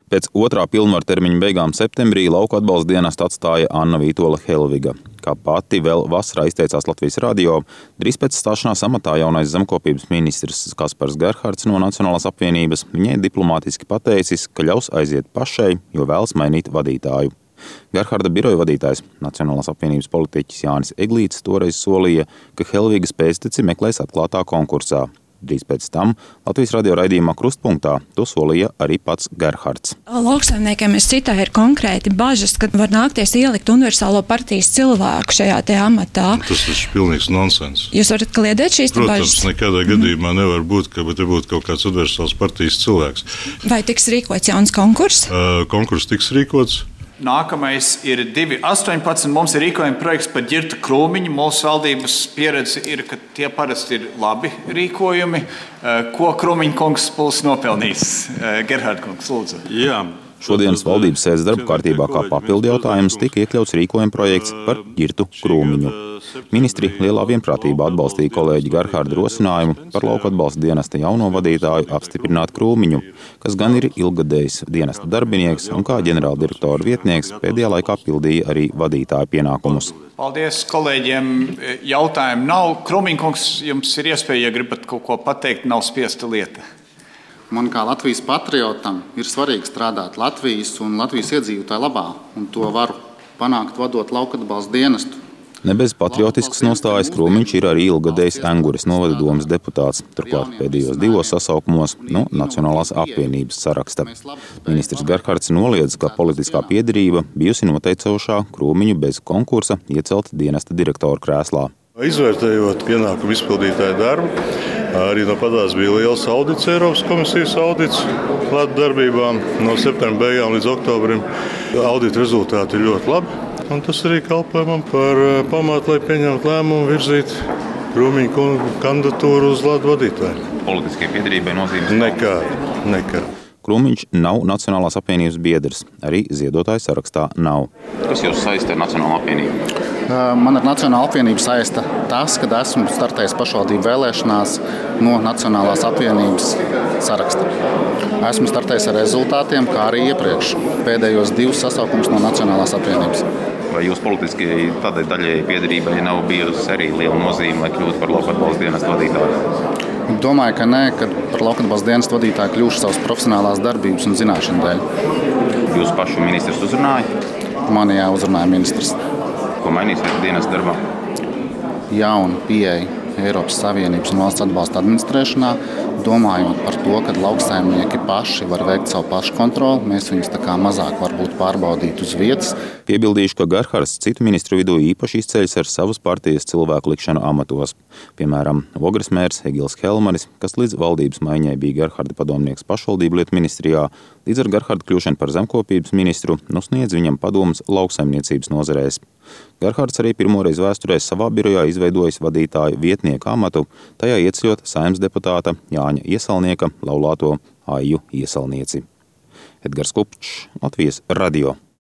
Pēc otrā pilnvaru termiņa beigām septembrī lauku atbalsta dienestu atstāja Anna Vītola Helviga. Kā pati vēl vasarā izteicās Latvijas radio, drīz pēc stāšanās amatā jaunais zemkopības ministrs Kaspars Gerhards no Nacionālās apvienības viņai diplomātiski pateicis, ka ļaus aiziet pašai, jo vēlas mainīt vadītāju. Gerharda biroja vadītājs, Nacionālās apvienības politiķis Jānis Eglītis toreiz solīja, ka Helvigas pēcteci meklēs atklātā konkursā. Drīz pēc tam Latvijas radio raidījumā Krustpunktā to solīja arī pats Gerhards. Lauksaimniekiem es citēju ir konkrēti bažas, ka var nākties ielikt universālo partijas cilvēku šajā te amatā. Tas ir pilnīgs nonsens. Jūs varat kliedēt šīs bažas? Protams, nekādā gadījumā nevar būt, ka te būtu kaut kāds universāls partijas cilvēks. Vai tiks rīkots jauns konkurss? Konkurss tiks rīkots. Nākamais ir 2.18. Mums ir rīkojuma projekts par ģirta krūmiņu. Mūsu valdības pieredze ir, ka tie parasti ir labi rīkojumi. Ko Krūmiņa kungs būs nopelnījis? Gerhard kungs, lūdzu. Jā. Šodienas valdības sēdes darba kārtībā kā papildu jautājums tika iekļauts rīkojuma projekts par ģirtu krūmiņu. Ministri lielā vienprātībā atbalstīja kolēģi Gerharda rosinājumu par lauku atbalsta dienesta jauno vadītāju apstiprināt Krūmiņu, kas gan ir ilgadējs dienesta darbinieks un kā ģenerāldirektora vietnieks pēdējā laikā pildīja arī vadītāja pienākumus. Paldies kolēģiem. Jautājumu nav. Krūmiņa kungs, jums ir iespēja, ja gribat kaut ko pateikt, nav spiesta lieta. Man kā Latvijas patriotam ir svarīgi strādāt Latvijas un Latvijas iedzīvotāju labā, un to varu panākt vadot lauku atbalsta dienestu. Ne bez patriotiskas nostājas Krūmiņš ir arī ilgadējs Engures novada domes deputāts, turklāt pēdējos 2 sasaukumos no Nacionālās apvienības saraksta. Ministrs Gerhards noliedz, ka politiskā piederība bijusi noteicošā Krūmiņu bez konkursa iecelt dienesta direktora krēslā. Izvērtējot pienākumu izpildītāju darbu, arī no padās bija liels audits, Eiropas komisijas audits klāt darbībām no septembra beigām līdz oktobrim. Audita rezultāti ir ļoti labi, un tas arī kalpoja man par pamatu, lai pieņemtu lēmumu virzīt Krūmiņa kandidatūru uz lādu vadītāju. Politiskai piederībai nozīmes Nekāda. Krūmiņš nav Nacionālās apvienības biedrs, arī ziedotāju sarakstā nav. Kas jūs saista ar Nacionālo apvienību? Man ar Nacionālo apvienību saista tas, kad esmu startējis pašvaldību vēlēšanās no Nacionālās apvienības saraksta. Esmu startējis ar rezultātiem, kā arī iepriekš pēdējos 2 sasaukumus no Nacionālās apvienības. Vai jūs politiski tādai daļai piederībai nav bijusi arī liela nozīme, lai kļūtu par lauku atbalsta dienestu vadītāju? Domāju, ka nē, kad par lauku atbalsta dienestu vadītāju kļūšu savas profesionālās darbības un zināšanu dēļ. Jūs pašu ministrs uzrunāja? Mani uzrunāja ministrs. Ko mainīsiet dienesta darbā? Jauna pieeja Eiropas Savienības un valsts atbalsta administrēšanā, domājot par to, ka lauksaimnieki paši var veikt savu pašu kontroli, mēs viņus tā kā mazāk varbūt pārbaudīt uz vietas. Piebildīšu, ka Gerhards citu ministru vidū īpaši izceļas ar savas partijas cilvēku likšanu amatos. Piemēram, Vogres mērs Egils Helmanis, kas līdz valdības maiņai bija Gerharda padomnieks pašvaldību lietu ministrijā, līdz ar Gerharda kļūšanu par zemkopības ministru, sniedz viņam padomus lauksaimniecības nozarēs. Gerhards arī pirmoreiz vēsturē savā birojā izveidojis vadītāju vietnieku amatu, tajā ieceļot Saeimas deputāta Jāņa Iesalnieka laulāto Aiju Iesalnieci. Edgars Kupčs, Latvijas radio.